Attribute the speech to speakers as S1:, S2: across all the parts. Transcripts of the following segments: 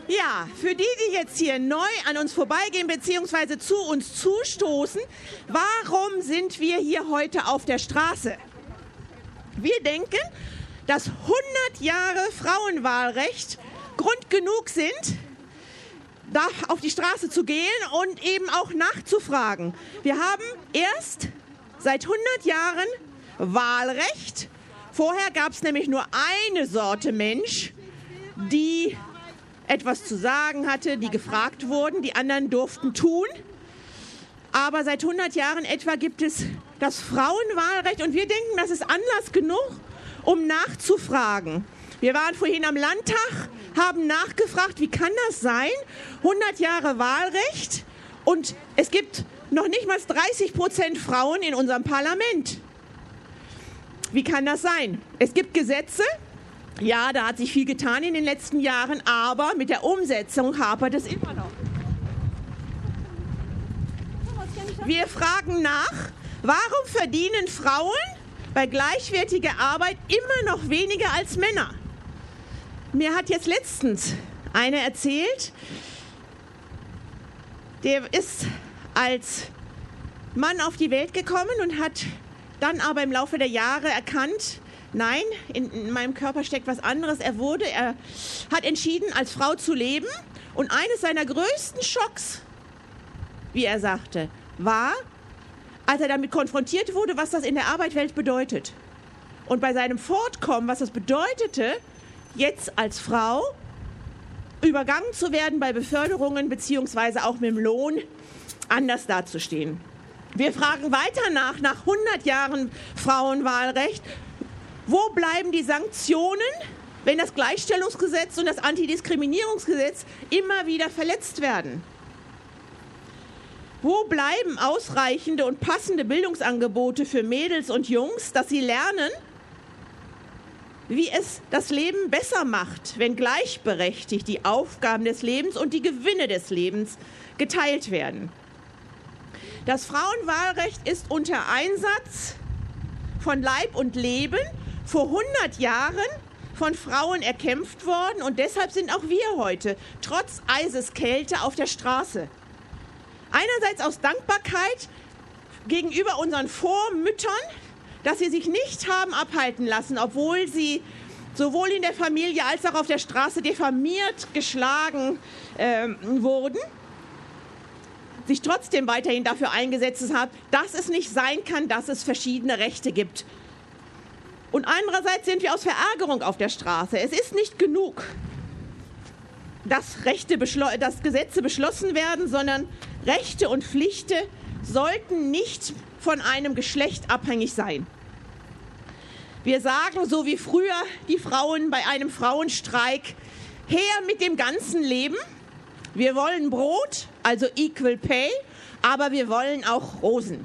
S1: Ja, für die, die jetzt hier neu an uns vorbeigehen bzw. zu uns zustoßen, warum sind wir hier heute auf der Straße? Wir denken, dass 100 Jahre Frauenwahlrecht Grund genug sind, da auf die Straße zu gehen und eben auch nachzufragen. Wir haben erst seit 100 Jahren Wahlrecht. Vorher gab es nämlich nur eine Sorte Mensch, die etwas zu sagen hatte, die gefragt wurden, die anderen durften tun. Aber seit 100 Jahren etwa gibt es das Frauenwahlrecht und wir denken, das ist Anlass genug, um nachzufragen. Wir waren vorhin am Landtag, haben nachgefragt, wie kann das sein? 100 Jahre Wahlrecht und es gibt noch nicht mal 30% Frauen in unserem Parlament. Wie kann das sein? Es gibt Gesetze. Ja, da hat sich viel getan in den letzten Jahren, aber mit der Umsetzung hapert es immer noch. Wir fragen nach, warum verdienen Frauen bei gleichwertiger Arbeit immer noch weniger als Männer? Mir hat jetzt letztens eine erzählt, der ist als Mann auf die Welt gekommen und hat dann aber im Laufe der Jahre erkannt, nein, in meinem Körper steckt was anderes. Er hat entschieden, als Frau zu leben. Und eines seiner größten Schocks, wie er sagte, war, als er damit konfrontiert wurde, was das in der Arbeitswelt bedeutet. Und bei seinem Fortkommen, was das bedeutete, jetzt als Frau übergangen zu werden bei Beförderungen beziehungsweise auch mit dem Lohn anders dazustehen. Wir fragen weiter nach 100 Jahren Frauenwahlrecht. Wo bleiben die Sanktionen, wenn das Gleichstellungsgesetz und das Antidiskriminierungsgesetz immer wieder verletzt werden? Wo bleiben ausreichende und passende Bildungsangebote für Mädels und Jungs, dass sie lernen, wie es das Leben besser macht, wenn gleichberechtigt die Aufgaben des Lebens und die Gewinne des Lebens geteilt werden? Das Frauenwahlrecht ist unter Einsatz von Leib und Leben vor 100 Jahren von Frauen erkämpft worden und deshalb sind auch wir heute trotz Eiseskälte auf der Straße. Einerseits aus Dankbarkeit gegenüber unseren Vormüttern, dass sie sich nicht haben abhalten lassen, obwohl sie sowohl in der Familie als auch auf der Straße diffamiert, geschlagen wurden, sich trotzdem weiterhin dafür eingesetzt haben, dass es nicht sein kann, dass es verschiedene Rechte gibt. Und andererseits sind wir aus Verärgerung auf der Straße. Es ist nicht genug, dass Gesetze beschlossen werden, sondern Rechte und Pflichten sollten nicht von einem Geschlecht abhängig sein. Wir sagen, so wie früher die Frauen bei einem Frauenstreik, her mit dem ganzen Leben. Wir wollen Brot, also Equal Pay, aber wir wollen auch Rosen.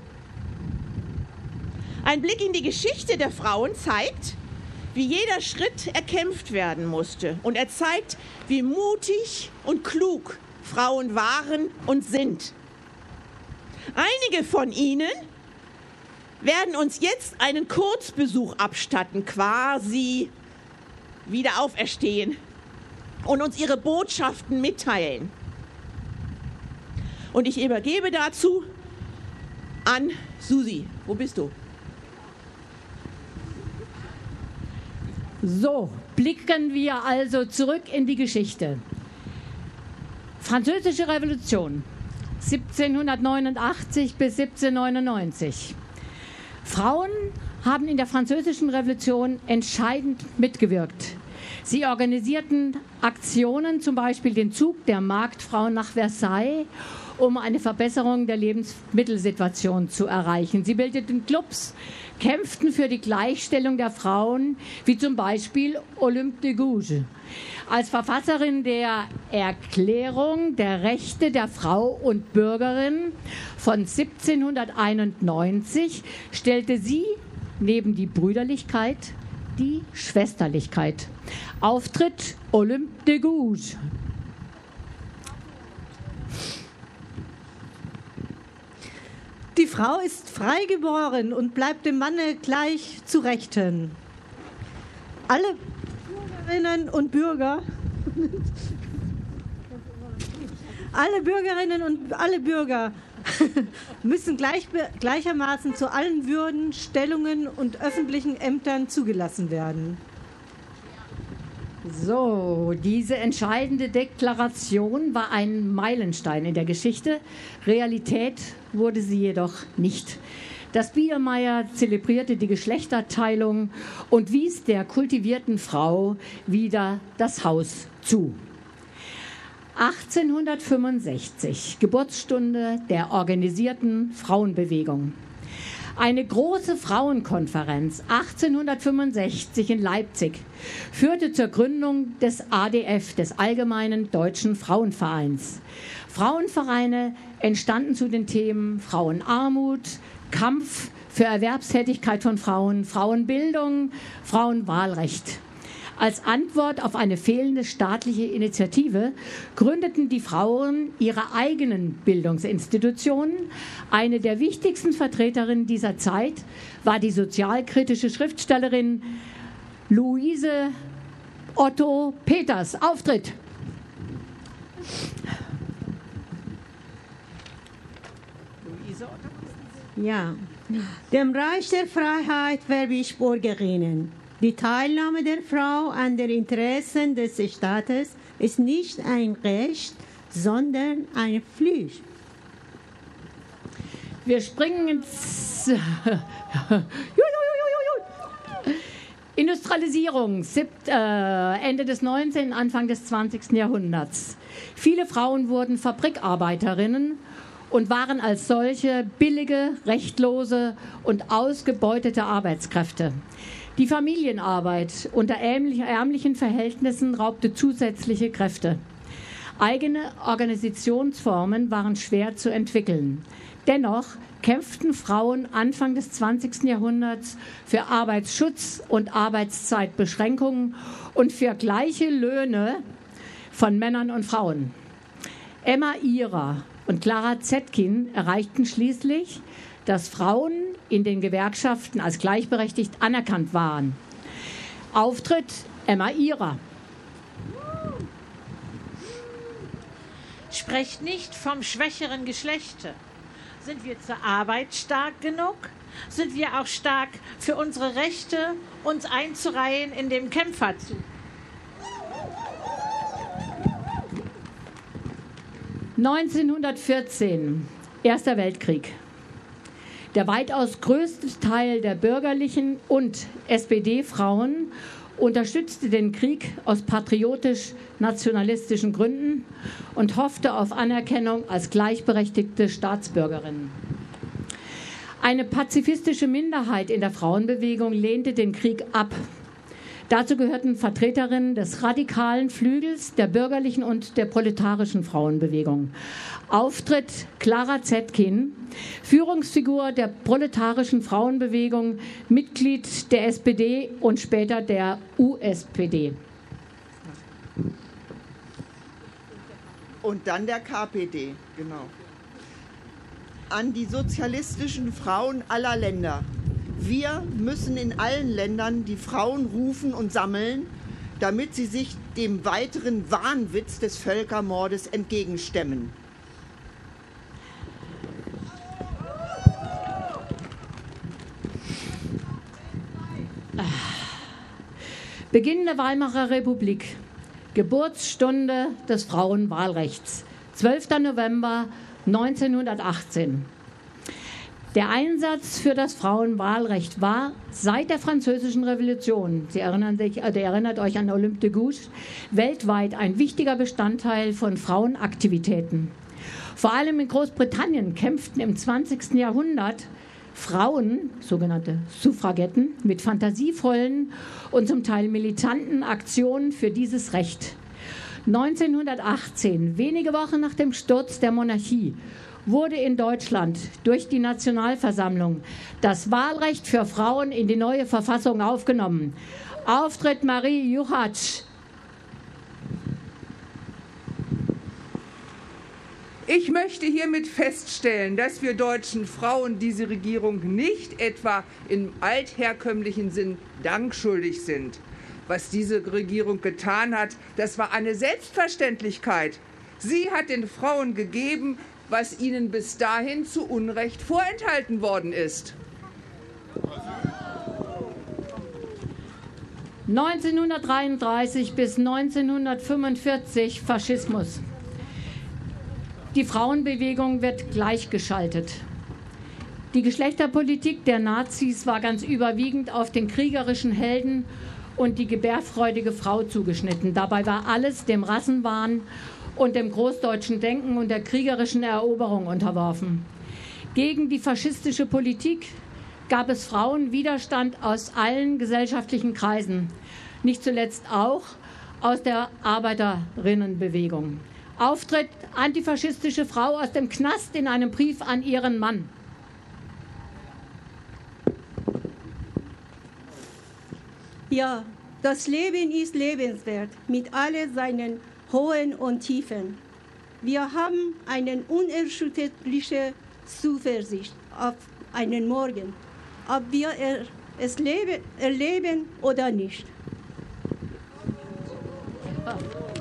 S1: Ein Blick in die Geschichte der Frauen zeigt, wie jeder Schritt erkämpft werden musste. Und er zeigt, wie mutig und klug Frauen waren und sind. Einige von ihnen werden uns jetzt einen Kurzbesuch abstatten, quasi wieder auferstehen und uns ihre Botschaften mitteilen. Und ich übergebe dazu an Susi. Wo bist du?
S2: So, blicken wir also zurück in die Geschichte. Französische Revolution, 1789 bis 1799. Frauen haben in der Französischen Revolution entscheidend mitgewirkt. Sie organisierten Aktionen, zum Beispiel den Zug der Marktfrauen nach Versailles, um eine Verbesserung der Lebensmittelsituation zu erreichen. Sie bildeten Clubs, kämpften für die Gleichstellung der Frauen, wie zum Beispiel Olympe de Gouges. Als Verfasserin der Erklärung der Rechte der Frau und Bürgerin von 1791 stellte sie neben die Brüderlichkeit die Schwesterlichkeit. Auftritt Olympe de Gouges.
S3: Die Frau ist frei geboren und bleibt dem Manne gleich zu Rechten. Alle Bürgerinnen und Bürger Alle Bürgerinnen und alle Bürger müssen gleichermaßen zu allen Würden, Stellungen und öffentlichen Ämtern zugelassen werden.
S2: So, diese entscheidende Deklaration war ein Meilenstein in der Geschichte. Realität wurde sie jedoch nicht. Das Biedermeier zelebrierte die Geschlechterteilung und wies der kultivierten Frau wieder das Haus zu. 1865, Geburtsstunde der organisierten Frauenbewegung. Eine große Frauenkonferenz 1865 in Leipzig führte zur Gründung des ADF, des Allgemeinen Deutschen Frauenvereins. Frauenvereine entstanden zu den Themen Frauenarmut, Kampf für Erwerbstätigkeit von Frauen, Frauenbildung, Frauenwahlrecht. Als Antwort auf eine fehlende staatliche Initiative gründeten die Frauen ihre eigenen Bildungsinstitutionen. Eine der wichtigsten Vertreterinnen dieser Zeit war die sozialkritische Schriftstellerin Luise Otto Peters. Auftritt.
S4: Ja, dem Reich der Freiheit werbe ich Bürgerinnen. Die Teilnahme der Frau an den Interessen des Staates ist nicht ein Recht, sondern eine Pflicht.
S2: Wir springen ins Industrialisierung, Ende des 19., Anfang des 20. Jahrhunderts. Viele Frauen wurden Fabrikarbeiterinnen und waren als solche billige, rechtlose und ausgebeutete Arbeitskräfte. Die Familienarbeit unter ärmlichen Verhältnissen raubte zusätzliche Kräfte. Eigene Organisationsformen waren schwer zu entwickeln. Dennoch kämpften Frauen Anfang des 20. Jahrhunderts für Arbeitsschutz und Arbeitszeitbeschränkungen und für gleiche Löhne von Männern und Frauen. Emma Ihrer und Clara Zetkin erreichten schließlich, dass Frauen in den Gewerkschaften als gleichberechtigt anerkannt waren. Auftritt Emma Ihrer.
S5: Sprecht nicht vom schwächeren Geschlechte. Sind wir zur Arbeit stark genug? Sind wir auch stark für unsere Rechte, uns einzureihen in dem Kämpferzug?
S2: 1914, Erster Weltkrieg. Der weitaus größte Teil der bürgerlichen und SPD-Frauen unterstützte den Krieg aus patriotisch-nationalistischen Gründen und hoffte auf Anerkennung als gleichberechtigte Staatsbürgerinnen. Eine pazifistische Minderheit in der Frauenbewegung lehnte den Krieg ab. Dazu gehörten Vertreterinnen des radikalen Flügels, der bürgerlichen und der proletarischen Frauenbewegung. Auftritt Clara Zetkin, Führungsfigur der proletarischen Frauenbewegung, Mitglied der SPD und später der USPD.
S6: Und dann der KPD, genau. An die sozialistischen Frauen aller Länder. Wir müssen in allen Ländern die Frauen rufen und sammeln, damit sie sich dem weiteren Wahnwitz des Völkermordes entgegenstemmen.
S2: Beginn der Weimarer Republik, Geburtsstunde des Frauenwahlrechts, 12. November 1918. Der Einsatz für das Frauenwahlrecht war seit der Französischen Revolution, Sie erinnert euch an Olympe de Gouges, weltweit ein wichtiger Bestandteil von Frauenaktivitäten. Vor allem in Großbritannien kämpften im 20. Jahrhundert Frauen, sogenannte Suffragetten, mit fantasievollen und zum Teil militanten Aktionen für dieses Recht. 1918, wenige Wochen nach dem Sturz der Monarchie, wurde in Deutschland durch die Nationalversammlung das Wahlrecht für Frauen in die neue Verfassung aufgenommen. Auftritt Marie Juchatsch.
S7: Ich möchte hiermit feststellen, dass wir deutschen Frauen diese Regierung nicht etwa im altherkömmlichen Sinn dankschuldig sind. Was diese Regierung getan hat, das war eine Selbstverständlichkeit. Sie hat den Frauen gegeben, was ihnen bis dahin zu Unrecht vorenthalten worden ist.
S2: 1933 bis 1945 Faschismus. Die Frauenbewegung wird gleichgeschaltet. Die Geschlechterpolitik der Nazis war ganz überwiegend auf den kriegerischen Helden und die gebärfreudige Frau zugeschnitten. Dabei war alles dem Rassenwahn und dem großdeutschen Denken und der kriegerischen Eroberung unterworfen. Gegen die faschistische Politik gab es Frauenwiderstand aus allen gesellschaftlichen Kreisen, nicht zuletzt auch aus der Arbeiterinnenbewegung. Auftritt antifaschistische Frau aus dem Knast in einem Brief an ihren Mann.
S8: Ja, das Leben ist lebenswert mit all seinen Höhen und Tiefen. Wir haben eine unerschütterliche Zuversicht auf einen Morgen, ob wir es erleben oder nicht.
S2: Ja.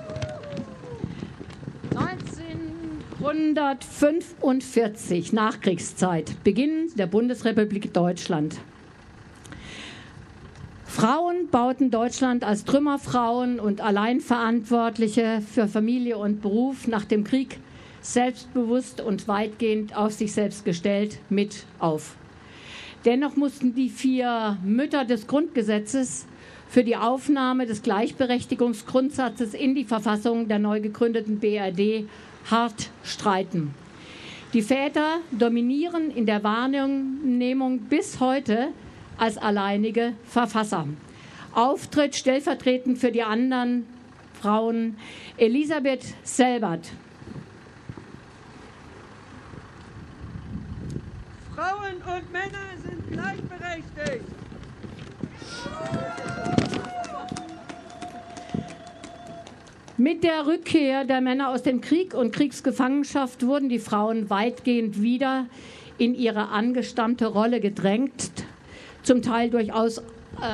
S2: 1945, Nachkriegszeit, Beginn der Bundesrepublik Deutschland. Frauen bauten Deutschland als Trümmerfrauen und Alleinverantwortliche für Familie und Beruf nach dem Krieg selbstbewusst und weitgehend auf sich selbst gestellt mit auf. Dennoch mussten die 4 Mütter des Grundgesetzes für die Aufnahme des Gleichberechtigungsgrundsatzes in die Verfassung der neu gegründeten BRD hart streiten. Die Väter dominieren in der Wahrnehmung bis heute als alleinige Verfasser. Auftritt stellvertretend für die anderen Frauen Elisabeth Selbert.
S9: Frauen und Männer sind gleichberechtigt.
S2: Mit der Rückkehr der Männer aus dem Krieg und Kriegsgefangenschaft wurden die Frauen weitgehend wieder in ihre angestammte Rolle gedrängt, zum Teil durchaus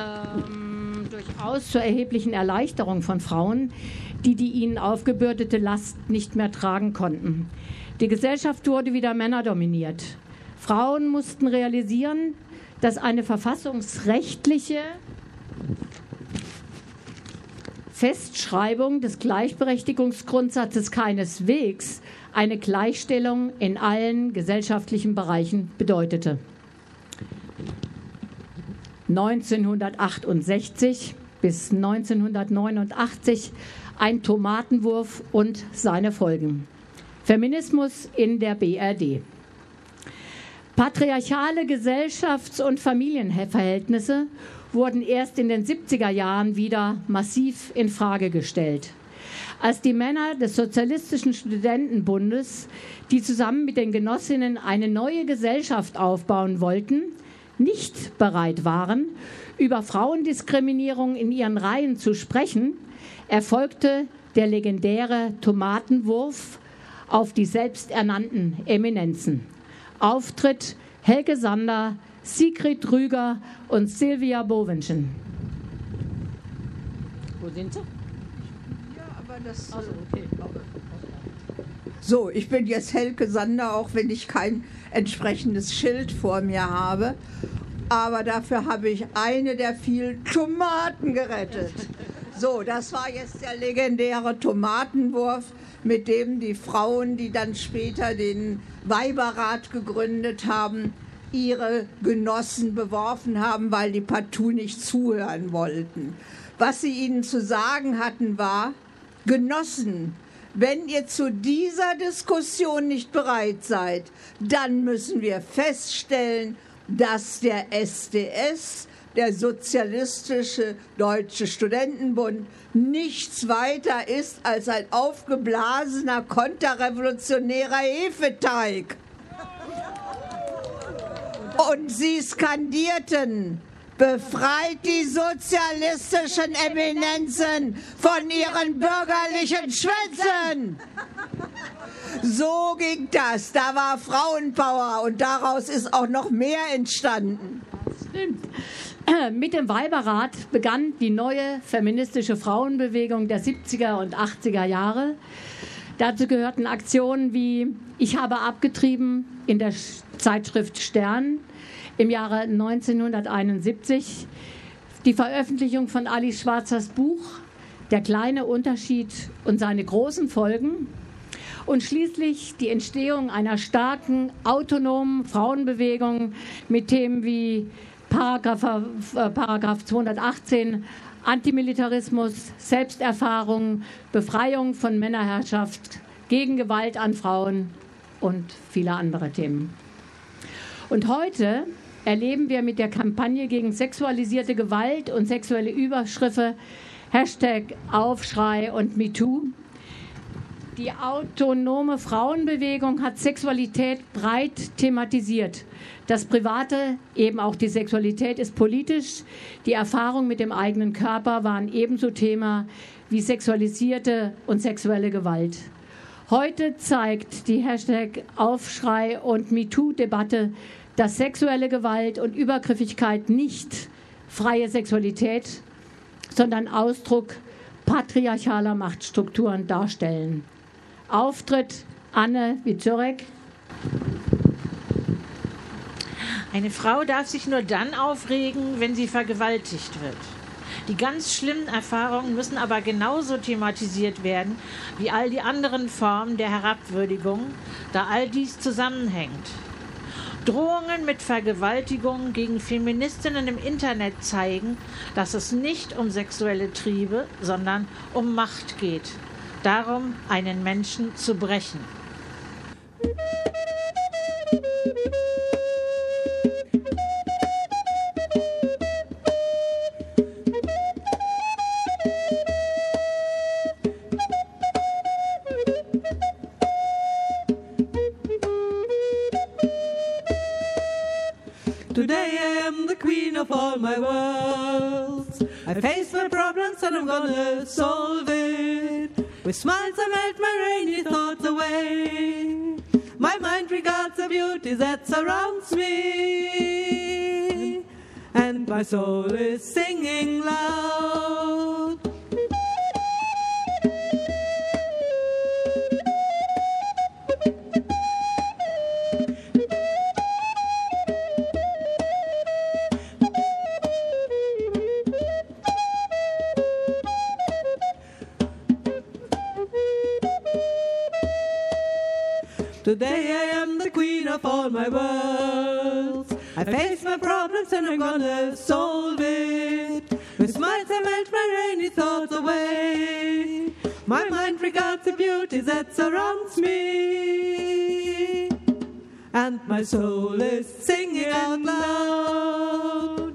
S2: zur erheblichen Erleichterung von Frauen, die ihnen aufgebürdete Last nicht mehr tragen konnten. Die Gesellschaft wurde wieder männerdominiert. Frauen mussten realisieren, dass eine verfassungsrechtliche Festschreibung des Gleichberechtigungsgrundsatzes keineswegs eine Gleichstellung in allen gesellschaftlichen Bereichen bedeutete. 1968 bis 1989 ein Tomatenwurf und seine Folgen. Feminismus in der BRD. Patriarchale Gesellschafts- und Familienverhältnisse wurden erst in den 70er Jahren wieder massiv in Frage gestellt. Als die Männer des Sozialistischen Studentenbundes, die zusammen mit den Genossinnen eine neue Gesellschaft aufbauen wollten, nicht bereit waren, über Frauendiskriminierung in ihren Reihen zu sprechen, erfolgte der legendäre Tomatenwurf auf die selbsternannten Eminenzen. Auftritt Helge Sander, Sigrid Rüger und Silvia Bovenschen. Wo sind sie?
S10: Ja, aber das...
S2: Also, okay.
S10: So, ich bin jetzt Helge Sander, auch wenn ich kein entsprechendes Schild vor mir habe. Aber dafür habe ich eine der vielen Tomaten gerettet. So, das war jetzt der legendäre Tomatenwurf, mit dem die Frauen, die dann später den Weiberrat gegründet haben, ihre Genossen beworfen haben, weil die partout nicht zuhören wollten. Was sie ihnen zu sagen hatten war: Genossen, wenn ihr zu dieser Diskussion nicht bereit seid, dann müssen wir feststellen, dass der SDS, der Sozialistische Deutsche Studentenbund, nichts weiter ist als ein aufgeblasener, konterrevolutionärer Hefeteig. Und sie skandierten: Befreit die sozialistischen Eminenzen von ihren bürgerlichen Schwänzen! So ging das. Da war Frauenpower und daraus ist auch noch mehr entstanden.
S2: Stimmt. Mit dem Weiberrat begann die neue feministische Frauenbewegung der 70er und 80er Jahre. Dazu gehörten Aktionen wie Ich habe abgetrieben in der Zeitschrift Stern im Jahre 1971, die Veröffentlichung von Alice Schwarzers Buch Der kleine Unterschied und seine großen Folgen und schließlich die Entstehung einer starken, autonomen Frauenbewegung mit Themen wie Paragraph 218, Antimilitarismus, Selbsterfahrung, Befreiung von Männerherrschaft, gegen Gewalt an Frauen und viele andere Themen. Und heute erleben wir mit der Kampagne gegen sexualisierte Gewalt und sexuelle Übergriffe, #Aufschrei und MeToo. Die autonome Frauenbewegung hat Sexualität breit thematisiert. Das Private, eben auch die Sexualität, ist politisch. Die Erfahrung mit dem eigenen Körper waren ebenso Thema wie sexualisierte und sexuelle Gewalt. Heute zeigt die #Aufschrei und MeToo-Debatte, dass sexuelle Gewalt und Übergriffigkeit nicht freie Sexualität, sondern Ausdruck patriarchaler Machtstrukturen darstellen. Auftritt Anne Wieczorek.
S5: Eine Frau darf sich nur dann aufregen, wenn sie vergewaltigt wird. Die ganz schlimmen Erfahrungen müssen aber genauso thematisiert werden wie all die anderen Formen der Herabwürdigung, da all dies zusammenhängt. Drohungen mit Vergewaltigung gegen Feministinnen im Internet zeigen, dass es nicht um sexuelle Triebe, sondern um Macht geht. Darum, einen Menschen zu brechen.
S11: Today I am the queen of all my worlds. I face my problems and I'm gonna solve it. With smiles I melt my rainy thoughts away. My mind regards the beauty that surrounds me, and my soul is singing loud. Today I am the queen of all my worlds. I face my problems and I'm gonna solve it. With smiles I melt my rainy thoughts away. My mind regards the beauty that surrounds me, and my soul is singing out loud.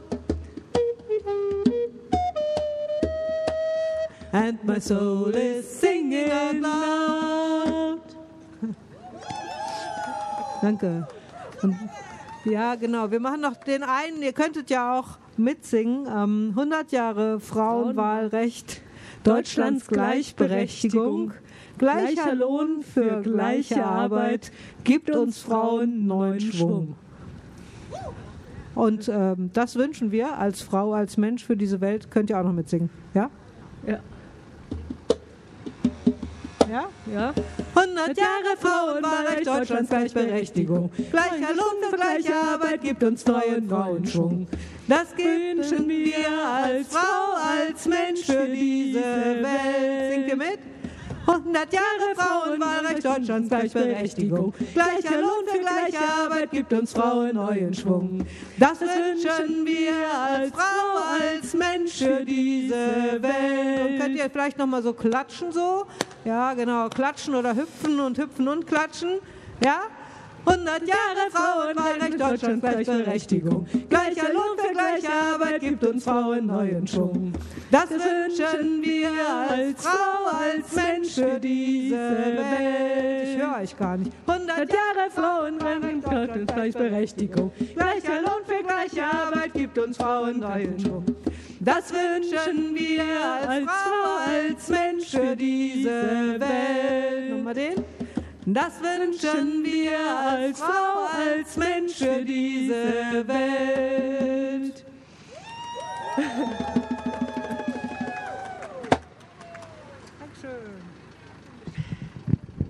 S11: And my soul is singing out loud. Danke. Und ja, genau. Wir machen noch den einen. Ihr könntet ja auch mitsingen. 100 Jahre Frauenwahlrecht, Deutschlands Gleichberechtigung, gleicher Lohn für gleiche Arbeit gibt uns Frauen neuen Schwung. Und das wünschen wir als Frau, als Mensch für diese Welt. Könnt ihr auch noch mitsingen? Ja? Ja. Ja? Ja. 100 Jahre Frauenwahlrecht, Deutschlands Gleichberechtigung. Gleicher Lohn für gleiche Arbeit gibt uns neuen Frauenschwung. Das wünschen wir als Frau, als Mensch für diese Welt. Singt ihr mit? 100 Jahre Frauenwahlrecht, Deutschlands Gleichberechtigung. Gleicher Lohn für gleiche Arbeit gibt uns Frauen neuen Schwung. Das wünschen wir als Frau, als Mensch für diese Welt. Und könnt ihr vielleicht noch mal so klatschen so? Ja, genau, klatschen oder hüpfen und klatschen. Ja? 100 Jahre Frauenwahlrecht, Deutschlands Gleichberechtigung. Gleicher Lohn für gleiche Arbeit gibt uns Frauen neuen Schwung. Das wünschen wir als Frau, als Mensch für diese Welt. Ich höre euch gar nicht. 100 Jahre Frauenwahlrecht, Deutschlands Gleichberechtigung. Gleicher Lohn für gleiche Arbeit gibt uns Frauen neuen Schwung. Das wünschen wir als Frau, als Mensch für diese Welt. Nochmal den. Das wünschen wir als Frau, als Mensch für diese Welt. Dankeschön.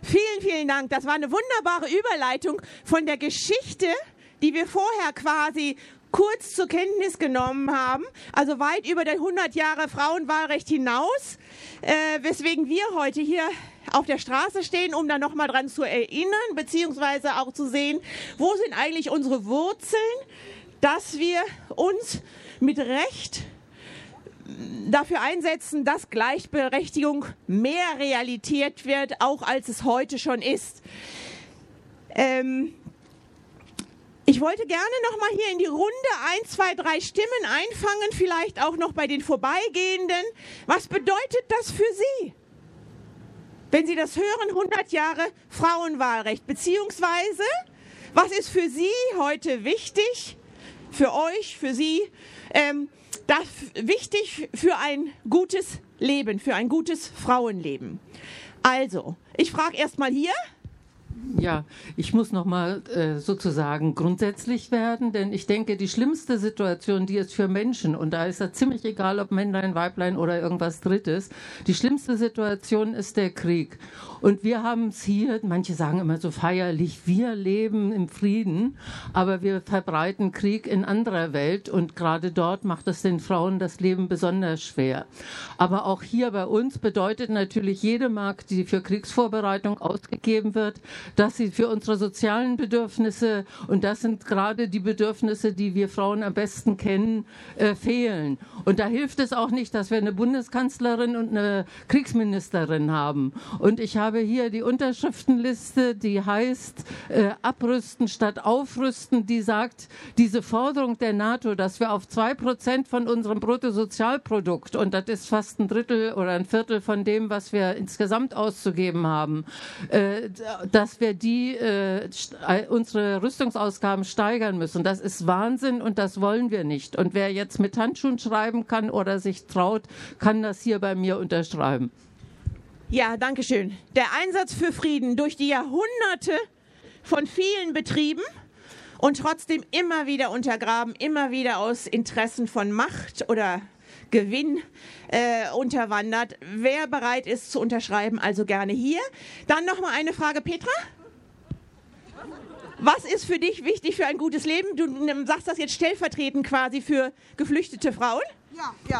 S1: Vielen, vielen Dank. Das war eine wunderbare Überleitung von der Geschichte, die wir vorher quasi kurz zur Kenntnis genommen haben, also weit über die 100 Jahre Frauenwahlrecht hinaus, weswegen wir heute hier auf der Straße stehen, um da nochmal dran zu erinnern, beziehungsweise auch zu sehen, wo sind eigentlich unsere Wurzeln, dass wir uns mit Recht dafür einsetzen, dass Gleichberechtigung mehr Realität wird, auch als es heute schon ist. Ich wollte gerne noch mal hier in die Runde 1, 2, 3 Stimmen einfangen, vielleicht auch noch bei den Vorbeigehenden. Was bedeutet das für Sie, wenn Sie das hören, 100 Jahre Frauenwahlrecht? Beziehungsweise, was ist für Sie heute wichtig, für euch, für Sie, wichtig für ein gutes Leben, für ein gutes Frauenleben? Also, ich frage erst mal hier.
S12: Ja, ich muss noch mal sozusagen grundsätzlich werden, denn ich denke, die schlimmste Situation, die es für Menschen, und da ist ja ziemlich egal, ob Männlein, Weiblein oder irgendwas Drittes, die schlimmste Situation ist der Krieg. Und wir haben es hier, manche sagen immer so feierlich, wir leben im Frieden, aber wir verbreiten Krieg in anderer Welt und gerade dort macht es den Frauen das Leben besonders schwer. Aber auch hier bei uns bedeutet natürlich jede Mark, die für Kriegsvorbereitung ausgegeben wird, dass sie für unsere sozialen Bedürfnisse, und das sind gerade die Bedürfnisse, die wir Frauen am besten kennen, fehlen. Und da hilft es auch nicht, dass wir eine Bundeskanzlerin und eine Kriegsministerin haben. Und ich habe hier die Unterschriftenliste, die heißt Abrüsten statt Aufrüsten, die sagt, diese Forderung der NATO, dass wir auf 2% von unserem Bruttosozialprodukt, und das ist fast ein Drittel oder ein Viertel von dem, was wir insgesamt auszugeben haben, dass wir unsere Rüstungsausgaben steigern müssen. Das ist Wahnsinn und das wollen wir nicht. Und wer jetzt mit Handschuhen schreiben kann oder sich traut, kann das hier bei mir unterschreiben.
S1: Ja, danke schön. Der Einsatz für Frieden durch die Jahrhunderte von vielen betrieben und trotzdem immer wieder untergraben, immer wieder aus Interessen von Macht oder Gewinn unterwandert. Wer bereit ist zu unterschreiben, also gerne hier. Dann noch mal eine Frage, Petra. Was ist für dich wichtig für ein gutes Leben? Du sagst das jetzt stellvertretend quasi für geflüchtete Frauen?
S13: Ja.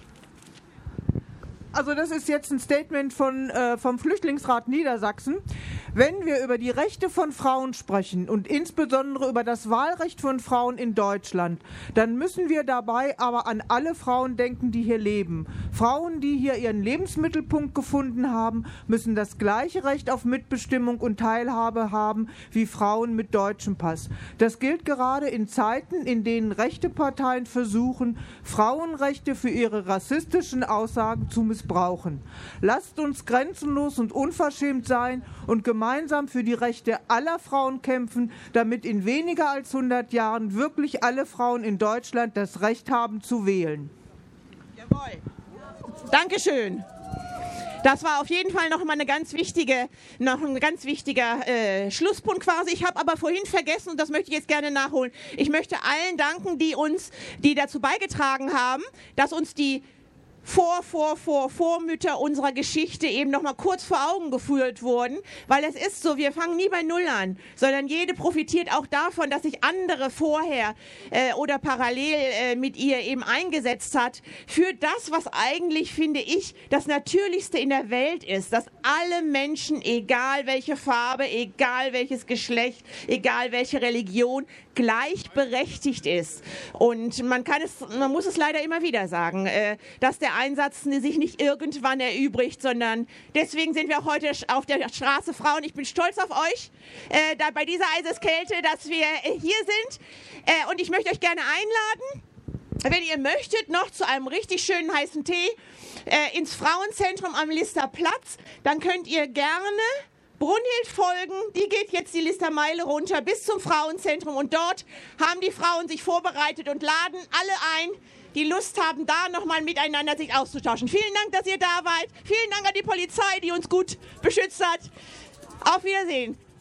S13: Also das ist jetzt ein Statement vom Flüchtlingsrat Niedersachsen. Wenn wir über die Rechte von Frauen sprechen und insbesondere über das Wahlrecht von Frauen in Deutschland, dann müssen wir dabei aber an alle Frauen denken, die hier leben. Frauen, die hier ihren Lebensmittelpunkt gefunden haben, müssen das gleiche Recht auf Mitbestimmung und Teilhabe haben wie Frauen mit deutschem Pass. Das gilt gerade in Zeiten, in denen rechte Parteien versuchen, Frauenrechte für ihre rassistischen Aussagen zu missbrauchen. Lasst uns grenzenlos und unverschämt sein und gemeinsam für die Rechte aller Frauen kämpfen, damit in weniger als 100 Jahren wirklich alle Frauen in Deutschland das Recht haben zu wählen.
S1: Jawohl. Dankeschön. Das war auf jeden Fall noch ein ganz wichtiger Schlusspunkt quasi. Ich habe aber vorhin vergessen, und das möchte ich jetzt gerne nachholen, ich möchte allen danken, die dazu beigetragen haben, dass uns die Vormütter unserer Geschichte eben noch mal kurz vor Augen geführt wurden, weil es ist so, wir fangen nie bei Null an, sondern jede profitiert auch davon, dass sich andere vorher oder parallel mit ihr eben eingesetzt hat für das, was eigentlich, finde ich, das Natürlichste in der Welt ist, dass alle Menschen, egal welche Farbe, egal welches Geschlecht, egal welche Religion, gleichberechtigt ist. Und man muss es leider immer wieder sagen, dass der Einsatz sich nicht irgendwann erübrigt, sondern deswegen sind wir auch heute auf der Straße Frauen. Ich bin stolz auf euch, bei dieser Eiseskälte, dass wir hier sind. Und ich möchte euch gerne einladen, wenn ihr möchtet, noch zu einem richtig schönen heißen Tee ins Frauenzentrum am Listerplatz. Dann könnt ihr gerne Brunhild folgen, die geht jetzt die Listermeile runter bis zum Frauenzentrum und dort haben die Frauen sich vorbereitet und laden alle ein, die Lust haben, da nochmal miteinander sich auszutauschen. Vielen Dank, dass ihr da wart. Vielen Dank an die Polizei, die uns gut beschützt hat. Auf Wiedersehen.